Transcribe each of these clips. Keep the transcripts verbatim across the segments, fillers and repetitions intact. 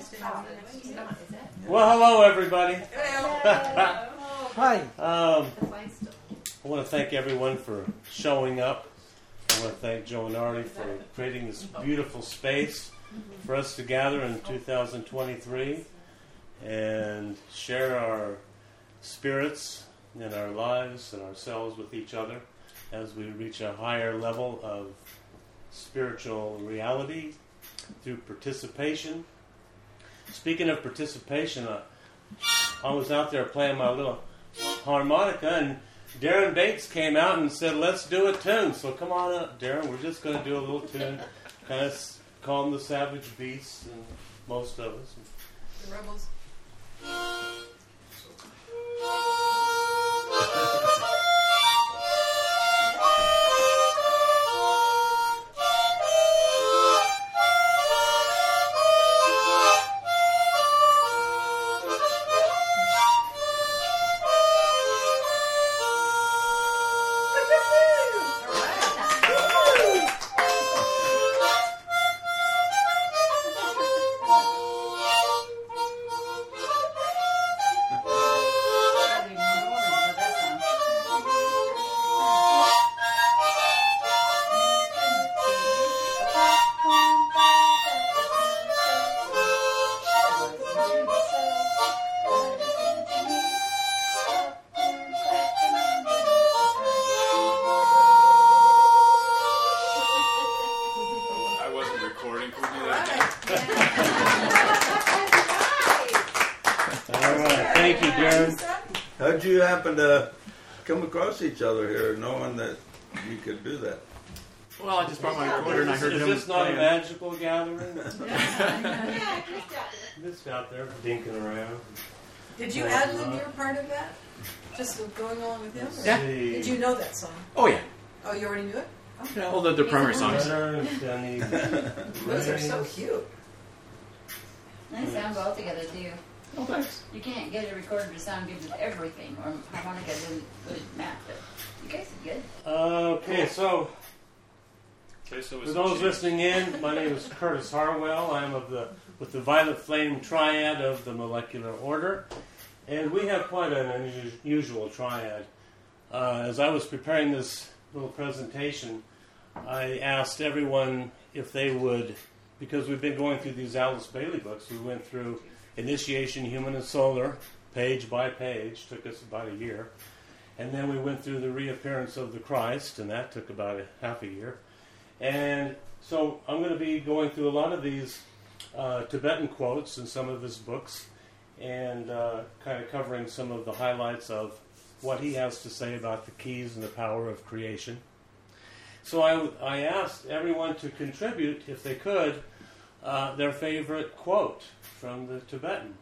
nice to have you. Well, hello, everybody. Hi. Um, I want to thank everyone for showing up. I want to thank Joe and Artie for creating this beautiful space for us to gather in two thousand twenty-three and share our spirits and our lives and ourselves with each other as we reach a higher level of spiritual reality through participation. Speaking of participation, uh, I was out there playing my little harmonica, and Darren Bates came out and said, let's do a tune. So come on up, Darren. We're just going to do a little tune, kind of calm the savage beasts and most of us. The rebels. How'd you happen to come across each other here, knowing that you could do that? Well, I just brought my recorder and I heard Is him. Is this not playing. a magical gathering? Yeah, This out there dinking around. did you ad lib your part of that? Just going along with him? Yeah. Did you know that song? Oh, yeah. Oh, you already knew it? Oh. Yeah, all the, the primary songs. Those are so cute. They sound well together, too. Oh, thanks. You can't get a recorder to sound good with everything, or harmonica doesn't good match, but you guys are good. Okay, so Okay, so for those listening in, my name is Curtis Harwell. I'm of the with the Violet Flame Triad of the Molecular Order, and we have quite an unusual triad. Uh, as I was preparing this little presentation, I asked everyone if they would, because we've been going through these Alice Bailey books. We went through Initiation, Human and Solar, page by page, took us about a year. And then we went through the Reappearance of the Christ, and that took about a half a year. And so I'm going to be going through a lot of these uh, Tibetan quotes in some of his books, and uh, kind of covering some of the highlights of what he has to say about the keys and the power of creation. So I, I asked everyone to contribute, if they could, uh, their favorite quote from the Tibetan.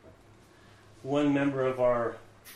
One member of our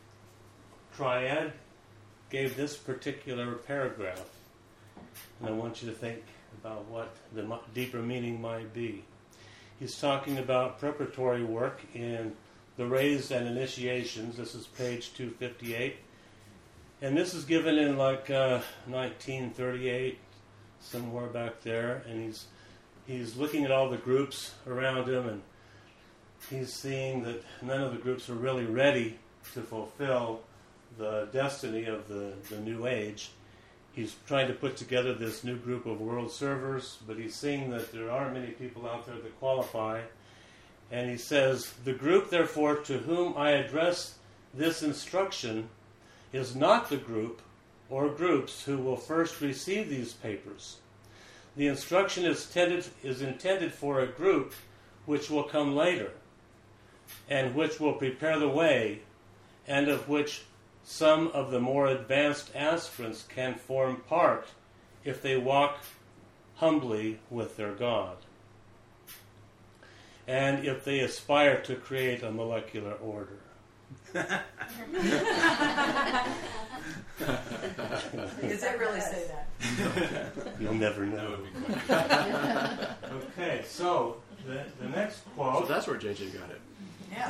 triad gave this particular paragraph, and I want you to think about what the mo- deeper meaning might be. He's talking about preparatory work in the Rays and Initiations. This is page two fifty-eight, and this is given in like uh, nineteen thirty-eight, somewhere back there, and he's he's looking at all the groups around him, and he's seeing that none of the groups are really ready to fulfill the destiny of the, the new age. He's trying to put together this new group of world servers, but he's seeing that there aren't many people out there that qualify. And he says, the group, therefore, to whom I address this instruction is not the group or groups who will first receive these papers. The instruction is intended, is intended for a group which will come later, and which will prepare the way, and of which some of the more advanced aspirants can form part if they walk humbly with their God, and if they aspire to create a molecular order. Does it really say that? You'll never know. Okay, so the, the next quote. So that's where J J got it. Yeah.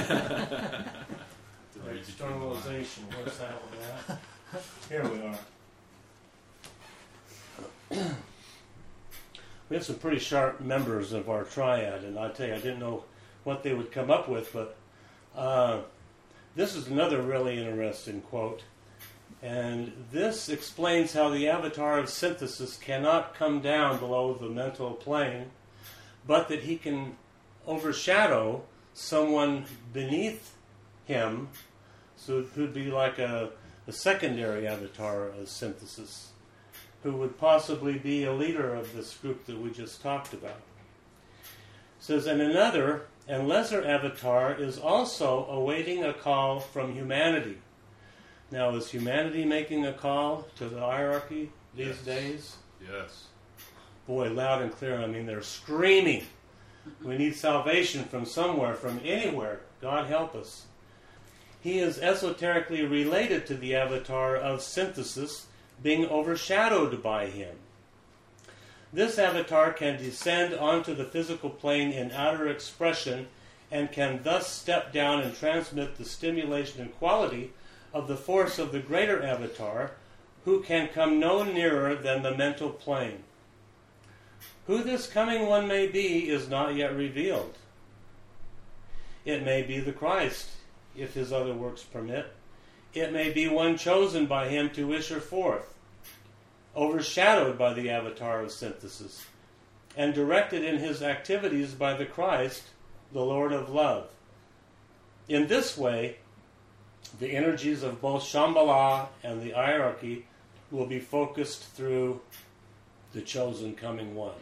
Externalization. What's that one at? Here we are. we have some pretty sharp members of our triad, and I tell you, I didn't know what they would come up with, but uh, this is another really interesting quote. And this explains how the avatar of synthesis cannot come down below the mental plane, but that he can overshadow someone beneath him, so it could be like a, a secondary avatar of synthesis, who would possibly be a leader of this group that we just talked about. It says, and another and lesser avatar is also awaiting a call from humanity. Now, is humanity making a call to the hierarchy these Yes. days? Yes. Boy, loud and clear. I mean, they're screaming. We need salvation from somewhere, from anywhere. God help us. He is esoterically related to the avatar of synthesis, being overshadowed by him. This avatar can descend onto the physical plane in outer expression and can thus step down and transmit the stimulation and quality of the force of the greater avatar, who can come no nearer than the mental plane. Who this coming one may be is not yet revealed. It may be the Christ, if his other works permit. It may be one chosen by him to issue forth, overshadowed by the avatar of synthesis, and directed in his activities by the Christ, the Lord of love. In this way, the energies of both Shambhala and the hierarchy will be focused through the chosen coming one.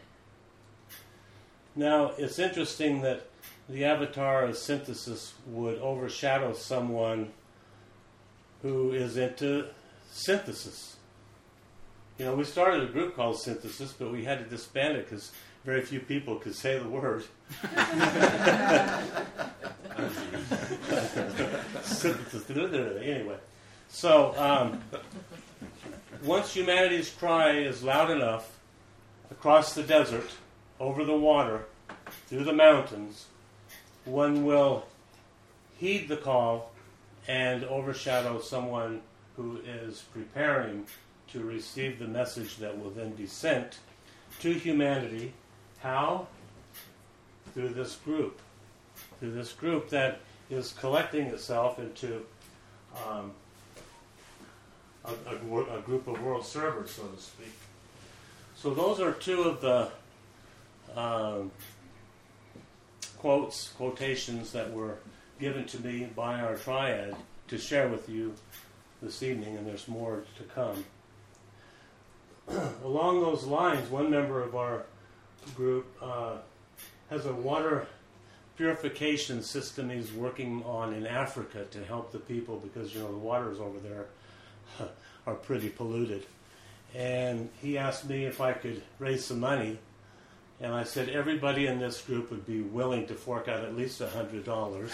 Now, it's interesting that the avatar of synthesis would overshadow someone who is into synthesis. You know, we started a group called Synthesis, but we had to disband it because very few people could say the word. Anyway, so um, once humanity's cry is loud enough across the desert, over the water, through the mountains, one will heed the call and overshadow someone who is preparing to receive the message that will then be sent to humanity. How? Through this group. Through this group that is collecting itself into um, a, a, a group of world servers, so to speak. So those are two of the um, quotes, quotations that were given to me by our triad to share with you this evening, and there's more to come. Along those lines, one member of our group uh, has a water purification system he's working on in Africa to help the people because, you know, the waters over there are pretty polluted. And he asked me if I could raise some money, and I said everybody in this group would be willing to fork out at least one hundred dollars.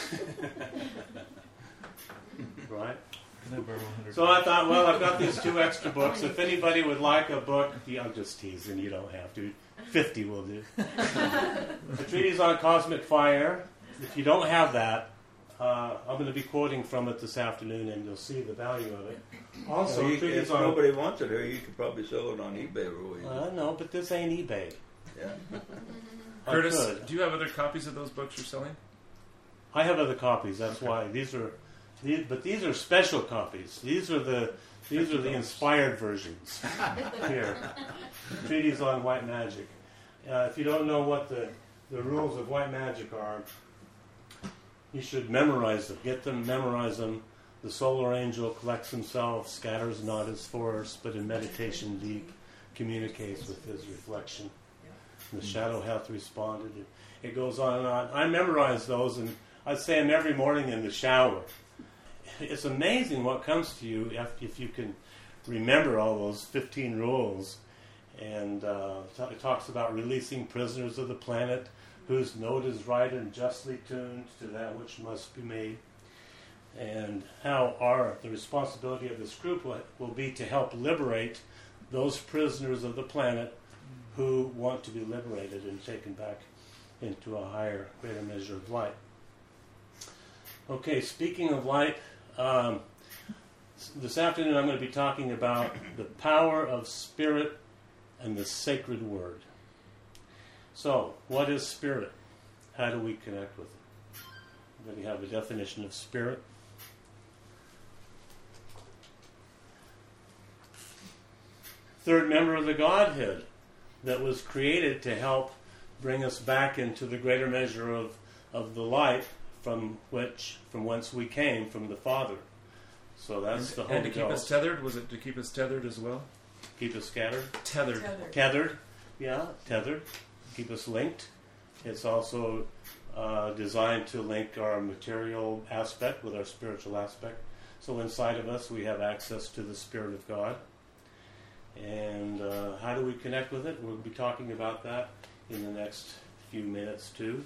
Right? So I thought, well, I've got these two extra books. If anybody would like a book, yeah, I'm just teasing, you don't have to. fifty will do. The Treatise on Cosmic Fire. If you don't have that, uh, I'm going to be quoting from it this afternoon, and you'll see the value of it. Also, well, you, Treatise if on... nobody wants it here, you could probably sell it on eBay, Roy. Uh, no, but this ain't eBay. Yeah. I Curtis, could. do you have other copies of those books you're selling? I have other copies. That's why these are, these, but these are special copies. These are the these are the inspired versions. Here, Treatise on White Magic. Uh, if you don't know what the the rules of white magic are, you should memorize them. Get them, memorize them. The solar angel collects himself, scatters not his force, but in meditation deep communicates with his reflection. The shadow hath responded. It, it goes on and on. I memorize those, and I say them every morning in the shower. It's amazing what comes to you if, if you can remember all those fifteen rules. And uh, it talks about releasing prisoners of the planet, whose note is right and justly tuned to that which must be made. And how our the responsibility of this group will, will be to help liberate those prisoners of the planet who want to be liberated and taken back into a higher, greater measure of light. Okay, speaking of light, um, this afternoon I'm going to be talking about the power of spirit and the sacred word. So, what is spirit? How do we connect with it? Anybody have a definition of spirit? Third member of the Godhead that was created to help bring us back into the greater measure of, of the light from which from whence we came, from the Father. So that's and, the Holy and to keep Ghost. us tethered? Was it to keep us tethered as well? Keep us scattered? Tethered. Tethered. Tethered, yeah, tethered. Keep us linked. It's also uh, designed to link our material aspect with our spiritual aspect. So inside of us we have access to the Spirit of God. And uh, how do we connect with it? We'll be talking about that in the next few minutes too.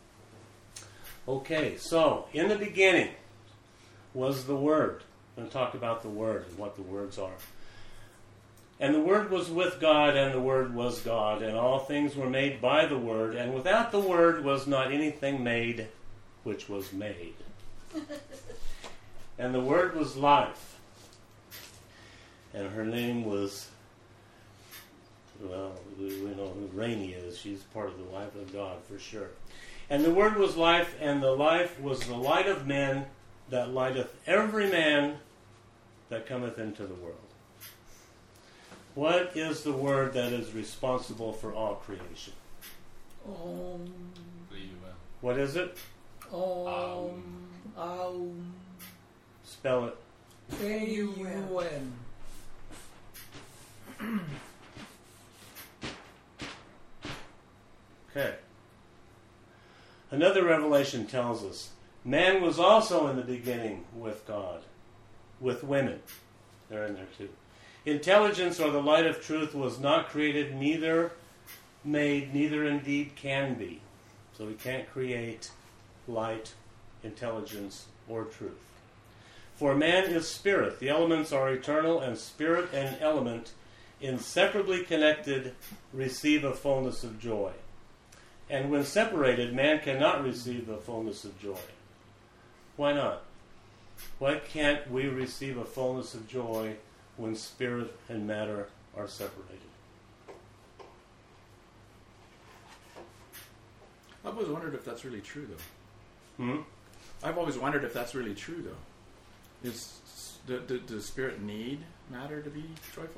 Okay, so in the beginning was the Word. I'm going to talk about the Word and what the words are. And the Word was with God, and the Word was God, and all things were made by the Word, and without the Word was not anything made which was made. And the Word was life, and her name was, well, we know who Rainey is. She's part of the life of God for sure. And the Word was life, and the life was the light of men, that lighteth every man that cometh into the world. What is the Word that is responsible for all creation? Om. What is it? Om. Aum. Spell it. A U N. Okay. Another revelation tells us, man was also in the beginning with God, with women. They're in there too. Intelligence, or the light of truth, was not created, neither made, neither indeed can be. So we can't create light, intelligence, or truth. For man is spirit. The elements are eternal, and spirit and element, inseparably connected, receive a fullness of joy. And when separated, man cannot receive the fullness of joy. Why not? Why can't we receive a fullness of joy when spirit and matter are separated? I've always wondered if that's really true, though. Hmm? I've always wondered if that's really true, though. Is do, do, does spirit need matter to be joyful?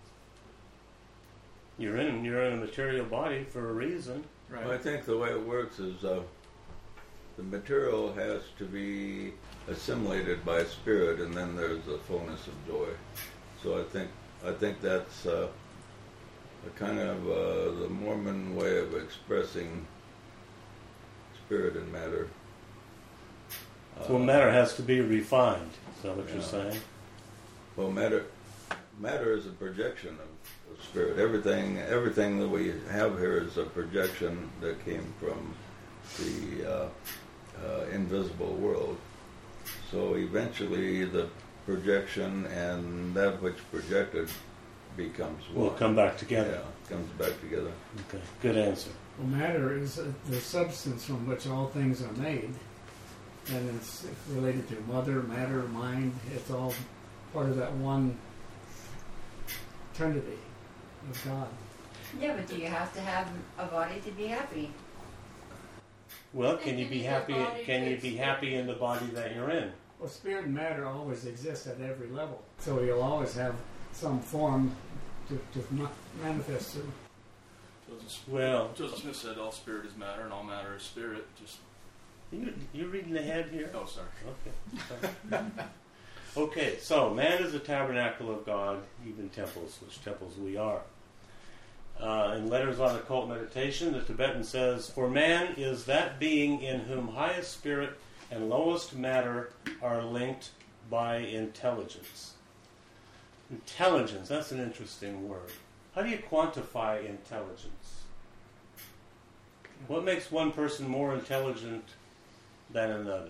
You're in you're in a material body for a reason. Right. Well, I think the way it works is uh, the material has to be assimilated by spirit, and then there's a fullness of joy. So I think I think that's uh, a kind of uh, the Mormon way of expressing spirit and matter. So Uh, matter has to be refined. Is that what Yeah. you're saying? Well, matter matter is a projection of, of spirit. Everything everything that we have here is a projection that came from the uh, uh, invisible world. So eventually, the projection and that which projected becomes one. We'll come back together. Yeah, comes back together. Okay, good answer. Well, matter is uh, the substance from which all things are made. And it's related to mother, matter, mind. It's all part of that one Trinity of God. Yeah, but do you have to have a body to be happy? Well, can you you be need a happy? body Can to you be happy in the body that you're in? Well, spirit and matter always exist at every level. So you'll always have some form to, to ma- manifest through. Joseph, Well, Joseph Smith said all spirit is matter and all matter is spirit. Just you you reading ahead here? oh, sorry. Okay. Okay, so man is the tabernacle of God, even temples, which temples we are. Uh, in Letters on Occult Meditation, the Tibetan says, "For man is that being in whom highest spirit and lowest matter are linked by intelligence." Intelligence, that's an interesting word. How do you quantify intelligence? What makes one person more intelligent than another?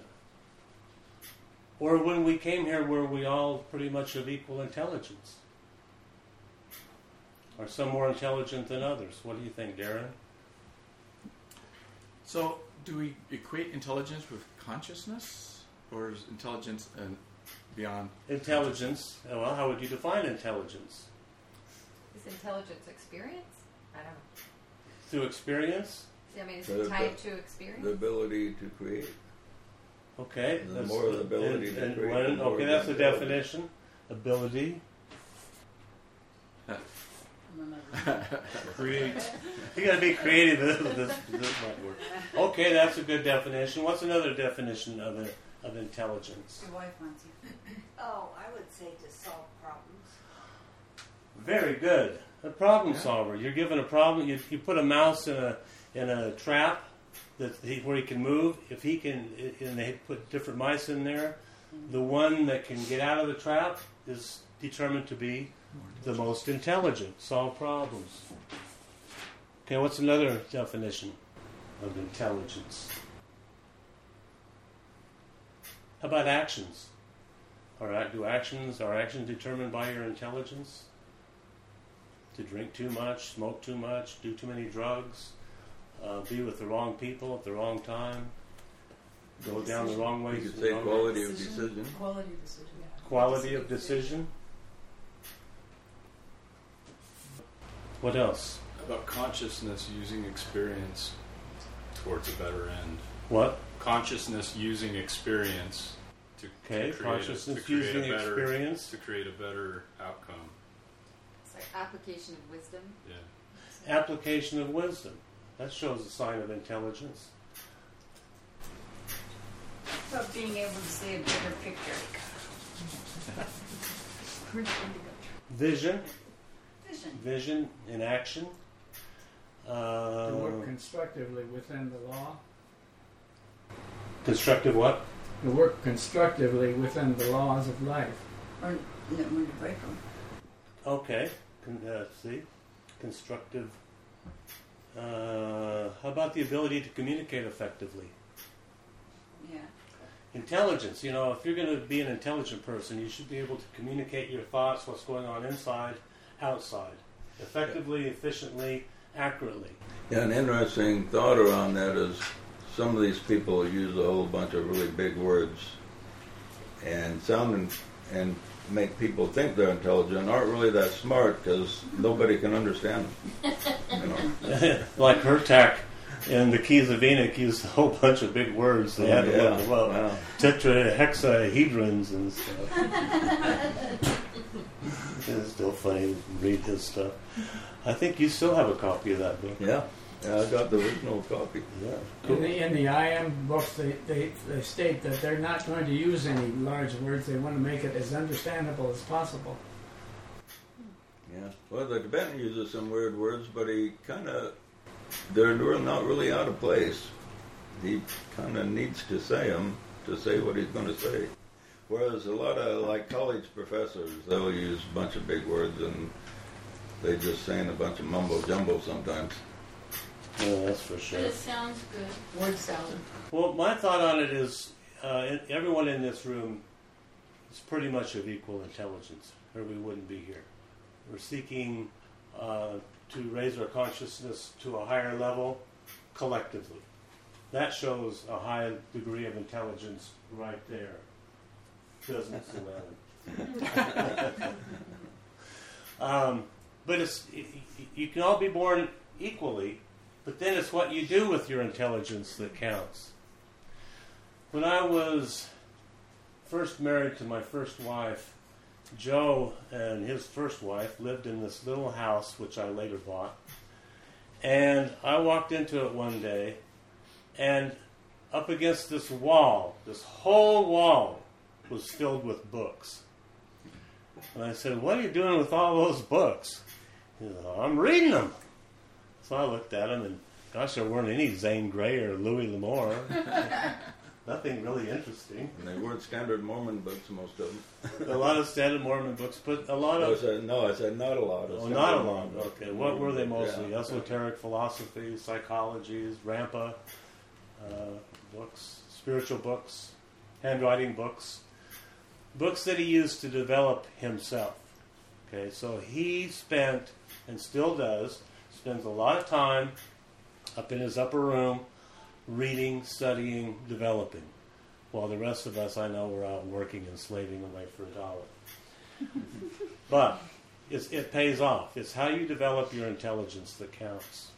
Or when we came here, were we all pretty much of equal intelligence? Are some more intelligent than others? What do you think, Darren? So, do we equate intelligence with consciousness, or is intelligence and beyond? Intelligence. Well, how would you define intelligence? Is intelligence experience? I don't know. through experience. I mean, is The- it tied the- to experience? The ability to create. Okay. The that's- more the ability and, to and create, when- the more okay, the that's the ability. definition. Ability. Create. You got to be creative. This, this, this might work. Okay, that's a good definition. What's another definition of it, of intelligence? Your wife wants you. Oh, I would say to solve problems. Very good. A problem Yeah. solver. You're given a problem. You, you put a mouse in a in a trap that he, where he can move. If he can, and they put different mice in there, the one that can get out of the trap is determined to be the most intelligent. Solve problems. Okay, what's another definition of intelligence? How about actions? Are act- do actions are actions determined by your intelligence? To drink too much, smoke too much, do too many drugs, uh, be with the wrong people at the wrong time, go down the wrong way. You could say wrong quality way. of decision. Quality of decision. Quality of decision. What else? About consciousness using experience towards a better end. What? Consciousness using experience to, Okay, to create, a, consciousness to create using a better, experience. to create a better outcome. It's like application of wisdom. Yeah. Application of wisdom. That shows a sign of intelligence. About being able to see a bigger picture. Vision. Vision. Vision in action. Uh, To work constructively within the law. constructive what? To work constructively within the laws of life. Or no, when to break them. Okay. Con- uh, see? Constructive. Uh, how about the ability to communicate effectively? Yeah. Intelligence. You know, if you're going to be an intelligent person, you should be able to communicate your thoughts, what's going on inside, outside, effectively, efficiently, accurately. Yeah, an interesting thought around that is some of these people use a whole bunch of really big words and sound and, and make people think they're intelligent, aren't really that smart because nobody can understand them. You know? Like Hertak and the Keys of Enoch used a whole bunch of big words. They Oh, had to yeah. look them up. Wow. Tetrahexahedrons and stuff. It's still funny to read his stuff. I think you still have a copy of that book. Yeah, yeah, I got the original copy. Yeah. In the, in the I M books, they, they, they state that they're not going to use any large words. They want to make it as understandable as possible. Yeah. Well, the Tibetan uses some weird words, but he kind of, they're real- not really out of place. He kind of needs to say them to say what he's going to say. Whereas a lot of, like, college professors, they'll use a bunch of big words and they just saying a bunch of mumbo-jumbo sometimes. Yeah, that's for But sure. it sounds good. Word salad. Well, my thought on it is uh, everyone in this room is pretty much of equal intelligence, or we wouldn't be here. We're seeking uh, to raise our consciousness to a higher level collectively. That shows a high degree of intelligence right there. Doesn't it, Sulan? um, but it's, y- y- you can all be born equally, but then it's what you do with your intelligence that counts. When I was first married to my first wife, Joe and his first wife lived in this little house, which I later bought. And I walked into it one day, and up against this wall, this whole wall was filled with books. And I said, "What are you doing with all those books?" He said, "Oh, I'm reading them." So I looked at them, and gosh, there weren't any Zane Grey or Louis L'Amour. Nothing really interesting. And they weren't standard Mormon books, most of them. A lot of standard Mormon books, but a lot No, I of... said, no, I said not a lot. Of Oh, standard not a lot. Mormon books. Okay, what were they mostly? Yeah. Esoteric philosophy, psychologies, Rampa uh, books, spiritual books, handwriting books, books that he used to develop himself. Okay, so he spent, and still does, spends a lot of time up in his upper room reading, studying, developing, while the rest of us, I know, we're out working and slaving away for a dollar. But it's, it pays off. It's how you develop your intelligence that counts.